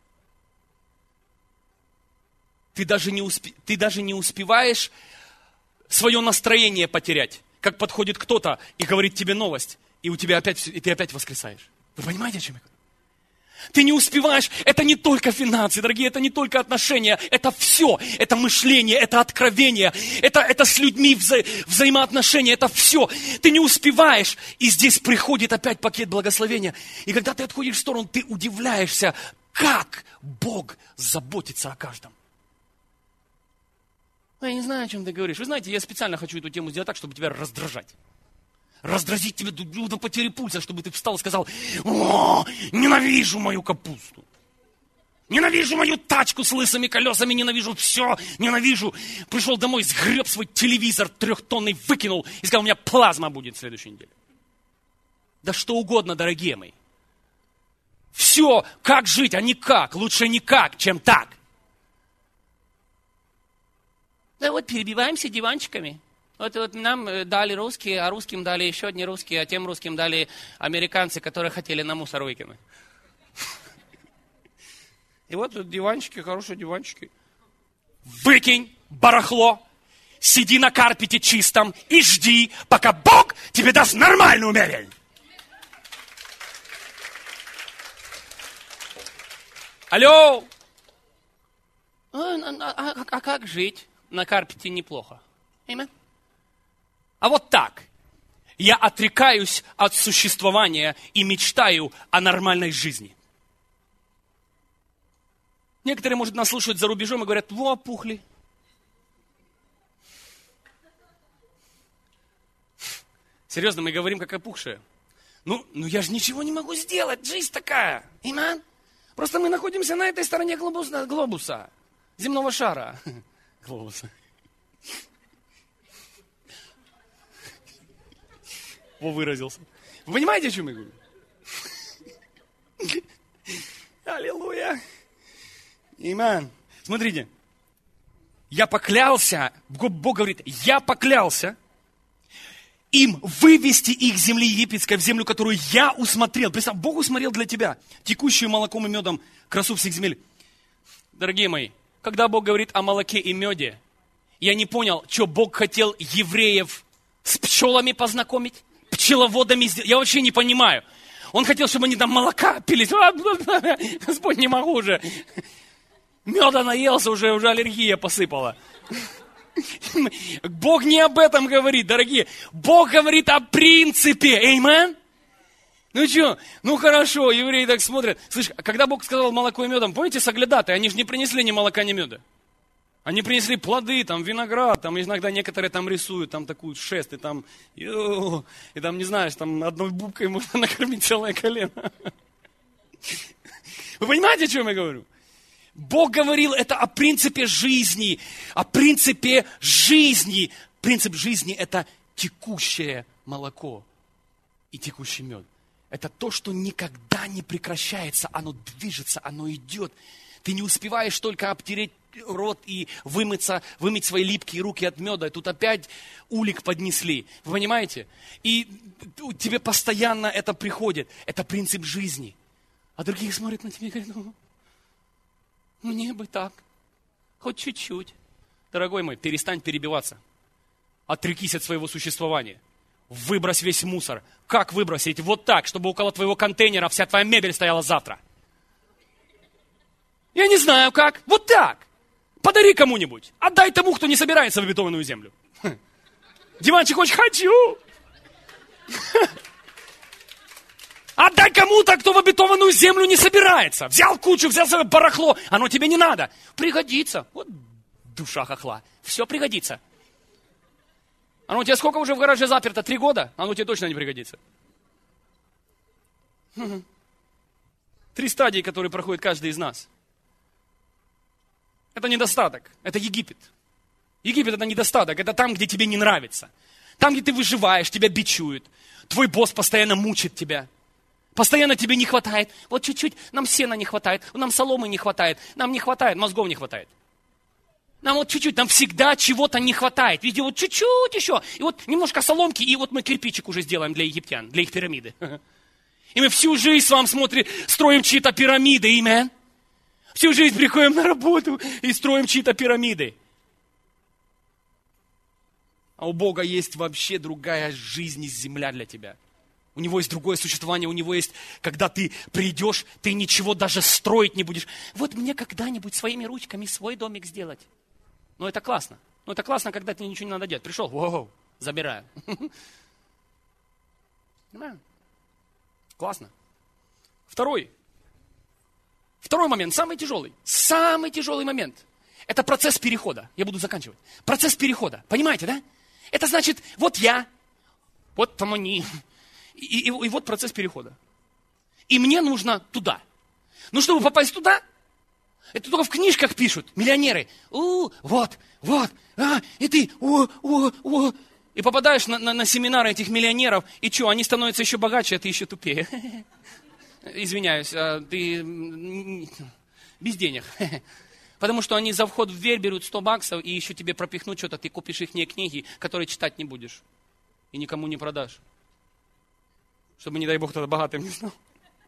Ты даже не, успе... ты даже не успеваешь свое настроение потерять, как подходит кто-то и говорит тебе новость, и, у тебя опять... и ты опять воскресаешь. Вы понимаете, о чем я говорю? Ты не успеваешь, это не только финансы, дорогие, это не только отношения, это все, это мышление, это откровение, это, это с людьми вза... взаимоотношения, это все. Ты не успеваешь, и здесь приходит опять пакет благословения. И когда ты отходишь в сторону, ты удивляешься, как Бог заботится о каждом. Я не знаю, о чем ты говоришь. Вы знаете, я специально хочу эту тему сделать так, чтобы тебя раздражать. Раздразить тебя до потери пульса, чтобы ты встал и сказал: о, ненавижу мою капусту. Ненавижу мою тачку с лысыми колесами, ненавижу все, ненавижу. Пришел домой, сгреб свой телевизор трехтонный, выкинул и сказал: у меня плазма будет в следующей неделе. Да что угодно, дорогие мои. Все, как жить, а не как. Лучше не как, чем так. Да вот перебиваемся диванчиками. Вот, вот нам дали русские, а русским дали еще одни русские, а тем русским дали американцы, которые хотели на мусор выкинуть. И вот тут диванчики, хорошие диванчики. Выкинь барахло, сиди на карпете чистом и жди, пока Бог тебе даст нормальную мебель. Алло! А, а, а, а как жить? На карпете неплохо. Amen. А вот так. Я отрекаюсь от существования и мечтаю о нормальной жизни. Некоторые, может, нас слушают за рубежом и говорят: во, опухли. Серьезно, мы говорим, как опухшие. Ну, ну я же ничего не могу сделать, жизнь такая. Amen. Просто мы находимся на этой стороне глобуса, глобуса земного шара. Глобуса. Во, выразился. Вы понимаете, о чем я говорю? Аллилуйя. Аминь. Смотрите. Я поклялся, Бог говорит, я поклялся им вывести их с земли египетской в землю, которую я усмотрел. Представь, Бог усмотрел для тебя текущую молоком и медом красу всех земель. Дорогие мои, когда Бог говорит о молоке и меде, я не понял, что Бог хотел евреев с пчелами познакомить, пчеловодами сделать. Я вообще не понимаю. Он хотел, чтобы они там молока пили. Господь, не могу уже. Меда наелся, уже, уже аллергия посыпала. Бог не об этом говорит, дорогие. Бог говорит о принципе. Аминь. Ну что, ну хорошо, евреи так смотрят. Слышь, когда Бог сказал молоко и медом, помните соглядатые, они же не принесли ни молока, ни меда. Они принесли плоды, там, виноград, там, иногда некоторые там рисуют, там, такую шест, и там, ё, и там, не знаешь, там, одной бубкой можно накормить целое колено. Вы понимаете, о чем я говорю? Бог говорил это о принципе жизни, о принципе жизни. Принцип жизни – это текущее молоко и текущий мед. Это то, что никогда не прекращается, оно движется, оно идет. Ты не успеваешь только обтереть рот и вымыться, вымыть свои липкие руки от меда. И тут опять улик поднесли. Вы понимаете? И тебе постоянно это приходит. Это принцип жизни. А другие смотрят на тебя и говорят: ну, мне бы так. Хоть чуть-чуть. Дорогой мой, перестань перебиваться. Отрекись от своего существования. Выбрось весь мусор. Как выбросить? Вот так, чтобы около твоего контейнера вся твоя мебель стояла завтра. Я не знаю как. Вот так. Подари кому-нибудь. Отдай тому, кто не собирается в обетованную землю. Диванчик очень хочу. Отдай кому-то, кто в обетованную землю не собирается. Взял кучу, взял свое барахло. Оно тебе не надо. Пригодится. Вот душа хохла. Все пригодится. Оно у тебя сколько уже в гараже заперто? Три года? Оно тебе точно не пригодится. Три стадии, которые проходит каждый из нас. Это недостаток. Это Египет. Египет – это недостаток. Это там, где тебе не нравится. Там, где ты выживаешь, тебя бичуют. Твой босс постоянно мучит тебя. Постоянно тебе не хватает. Вот чуть-чуть, нам сена не хватает, нам соломы не хватает, нам не хватает, мозгов не хватает. Нам вот чуть-чуть, нам всегда чего-то не хватает. Видите, вот чуть-чуть еще. И вот немножко соломки, и вот мы кирпичик уже сделаем для египтян, для их пирамиды. И мы всю жизнь с вами смотрим, строим чьи-то пирамиды, амен. Всю жизнь приходим на работу и строим чьи-то пирамиды. А у Бога есть вообще другая жизнь и земля для тебя. У Него есть другое существование, у Него есть, когда ты придешь, ты ничего даже строить не будешь. Вот мне когда-нибудь своими ручками свой домик сделать. Ну, это классно. Ну, это классно, когда тебе ничего не надо делать. Пришел, воу, забираю. Классно. Второй. Второй момент, самый тяжелый. Самый тяжелый момент. Это процесс перехода. Я буду заканчивать. Процесс перехода. Понимаете, да? Это значит, вот я, вот там они... И, и, и вот процесс перехода. И мне нужно туда. Ну, чтобы попасть туда, это только в книжках пишут, миллионеры. У, вот, вот, а, и ты, о, о, о. И попадаешь на, на, на семинары этих миллионеров, и что, они становятся еще богаче, а ты еще тупее. Извиняюсь, ты без денег. Потому что они за вход в дверь берут сто баксов, и еще тебе пропихнут что-то, ты купишь их книги, которые читать не будешь. И никому не продашь. Чтобы, не дай Бог, тогда богатым не стал.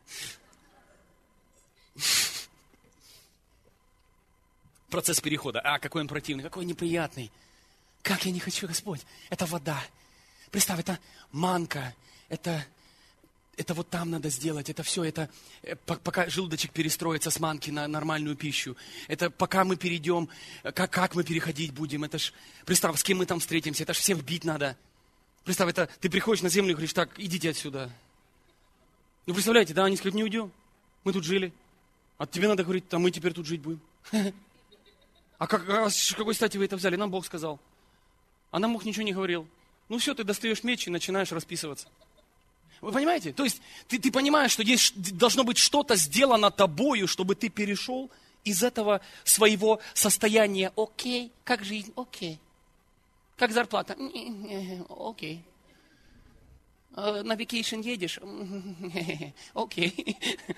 Процесс перехода. А, какой он противный, какой неприятный. Как я не хочу, Господь. Это вода. Представь, это манка. Это, это вот там надо сделать. Это все, это пока желудочек перестроится с манки на нормальную пищу. Это пока мы перейдем, как, как мы переходить будем. Это ж, представь, с кем мы там встретимся. Это ж всех бить надо. Представь, это ты приходишь на землю и говоришь, так, идите отсюда. Ну, представляете, да, они скажут, не уйдем. Мы тут жили. А тебе надо говорить, а мы теперь тут жить будем. А, как, а с какой стати вы это взяли? Нам Бог сказал. А нам Бог ничего не говорил. Ну все, ты достаешь меч и начинаешь расписываться. Вы понимаете? То есть ты, ты понимаешь, что есть, должно быть что-то сделано тобою, чтобы ты перешел из этого своего состояния. Окей, как жизнь? Окей. Как зарплата? Окей. На vacation едешь? Окей.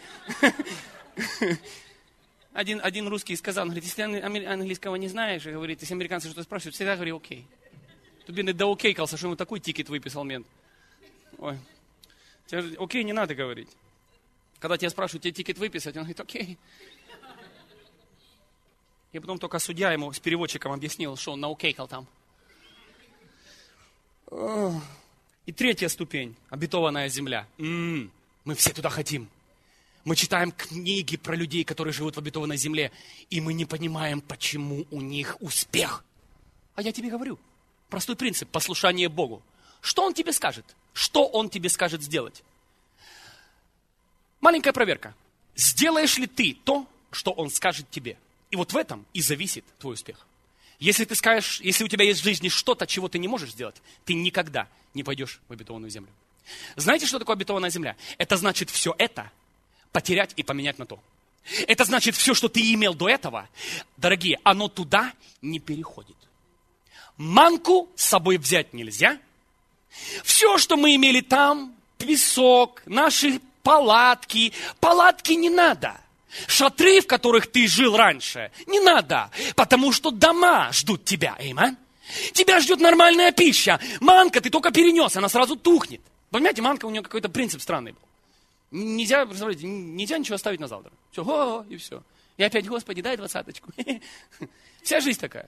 Один, один русский сказал, он говорит, если английского не знаешь, говорит, если американцы что-то спрашивают, всегда говори окей. Тут бедный да окейкался, что ему такой тикет выписал мент. Ой. Тебе окей не надо говорить. Когда тебя спрашивают, тебе тикет выписать, он говорит, окей. И потом только судья ему с переводчиком объяснил, что он наукейкал там. И третья ступень, обетованная земля. М-м, мы все туда хотим. Мы читаем книги про людей, которые живут в обетованной земле, и мы не понимаем, почему у них успех. А я тебе говорю, простой принцип, послушание Богу. Что Он тебе скажет? Что Он тебе скажет сделать? Маленькая проверка. Сделаешь ли ты то, что Он скажет тебе? И вот в этом и зависит твой успех. Если ты скажешь, если у тебя есть в жизни что-то, чего ты не можешь сделать, ты никогда не пойдешь в обетованную землю. Знаете, что такое обетованная земля? Это значит все это потерять и поменять на то. Это значит все, что ты имел до этого, дорогие, оно туда не переходит. Манку с собой взять нельзя. Все, что мы имели там, песок, наши палатки, палатки не надо. Шатры, в которых ты жил раньше, не надо, потому что дома ждут тебя, эймэн. Тебя ждет нормальная пища. Манка ты только перенес, она сразу тухнет. Понимаете, манка у нее какой-то принцип странный был. Нельзя, представляете, нельзя ничего оставить на завтра. Все, о, и все. И опять, Господи, дай двадцаточку. Вся жизнь такая.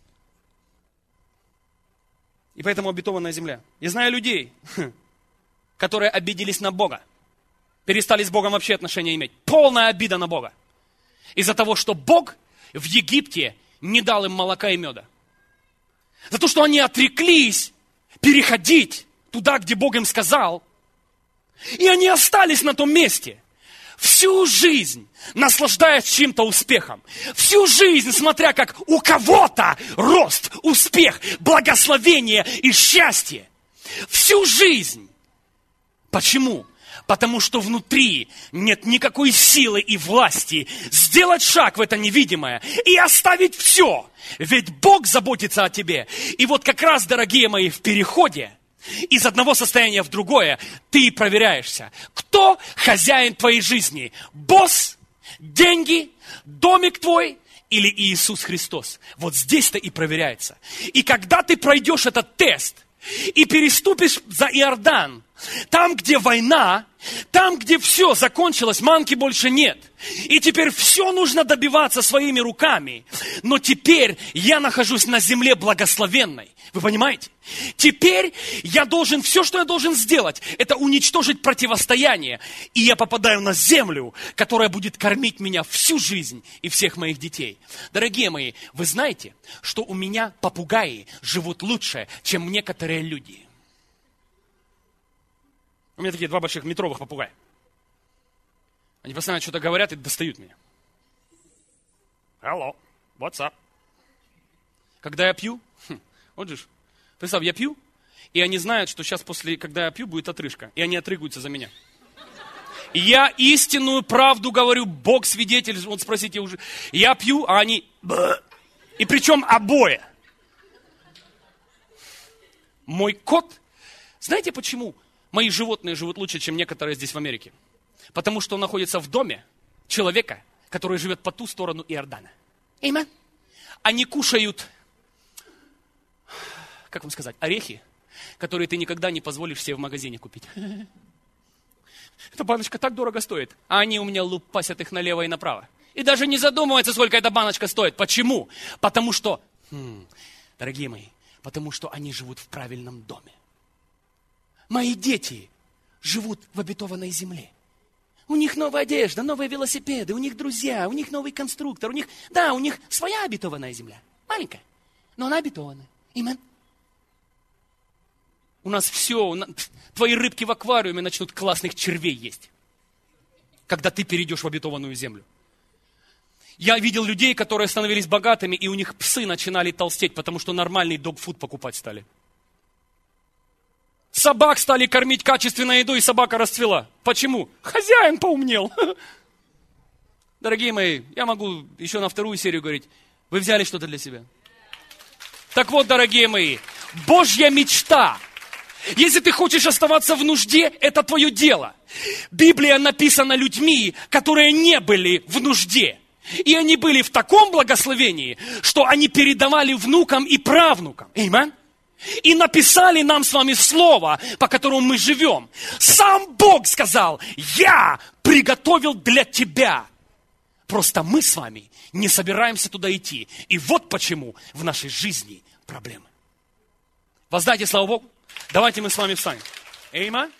И поэтому обетованная земля. Я знаю людей, которые обиделись на Бога. Перестали с Богом вообще отношения иметь. Полная обида на Бога. Из-за того, что Бог в Египте не дал им молока и меда. За то, что они отреклись переходить туда, где Бог им сказал. И они остались на том месте. Всю жизнь наслаждаясь чьим-то успехом. Всю жизнь смотря, как у кого-то рост, успех, благословение и счастье. Всю жизнь. Почему? Потому что внутри нет никакой силы и власти сделать шаг в это невидимое и оставить все. Ведь Бог заботится о тебе. И вот как раз, дорогие мои, в переходе из одного состояния в другое, ты проверяешься. Кто хозяин твоей жизни? Босс, деньги, домик твой или Иисус Христос? Вот здесь-то и проверяется. И когда ты пройдешь этот тест и переступишь за Иордан, там, где война, там, где все закончилось, манки больше нет. И теперь все нужно добиваться своими руками. Но теперь я нахожусь на земле благословенной. Вы понимаете? Теперь я должен, все, что я должен сделать, это уничтожить противостояние. И я попадаю на землю, которая будет кормить меня всю жизнь и всех моих детей. Дорогие мои, вы знаете, что у меня попугаи живут лучше, чем некоторые люди. У меня такие два больших метровых попугая. Они постоянно что-то говорят и достают меня. Hello, what's up? Когда я пью, хм, вот же, представь, я пью, и они знают, что сейчас после, когда я пью, будет отрыжка. И они отрыгаются за меня. И я истинную правду говорю, Бог свидетель, вот спросите уже. Я пью, а они... И причем обои. Мой кот, знаете почему? Мои животные живут лучше, чем некоторые здесь в Америке. Потому что он находится в доме человека, который живет по ту сторону Иордана. Аминь. Они кушают, как вам сказать, орехи, которые ты никогда не позволишь себе в магазине купить. Эта баночка так дорого стоит, а они у меня лупасят их налево и направо. И даже не задумываются, сколько эта баночка стоит. Почему? Потому что, хм, дорогие мои, потому что они живут в правильном доме. Мои дети живут в обетованной земле. У них новая одежда, новые велосипеды, у них друзья, у них новый конструктор, у них, да, у них своя обетованная земля. Маленькая, но она обетованная. Аминь. У нас все, твои рыбки в аквариуме начнут классных червей есть, когда ты перейдешь в обетованную землю. Я видел людей, которые становились богатыми, и у них псы начинали толстеть, потому что нормальный догфуд покупать стали. Собак стали кормить качественной едой, и собака расцвела. Почему? Хозяин поумнел. Дорогие мои, я могу еще на вторую серию говорить. Вы взяли что-то для себя? Так вот, дорогие мои, Божья мечта. Если ты хочешь оставаться в нужде, это твое дело. Библия написана людьми, которые не были в нужде. И они были в таком благословении, что они передавали внукам и правнукам. Аминь. И написали нам с вами слово, по которому мы живем. Сам Бог сказал, я приготовил для тебя. Просто мы с вами не собираемся туда идти. И вот почему в нашей жизни проблемы. Воздайте слава Богу. Давайте мы с вами встанем. Аминь.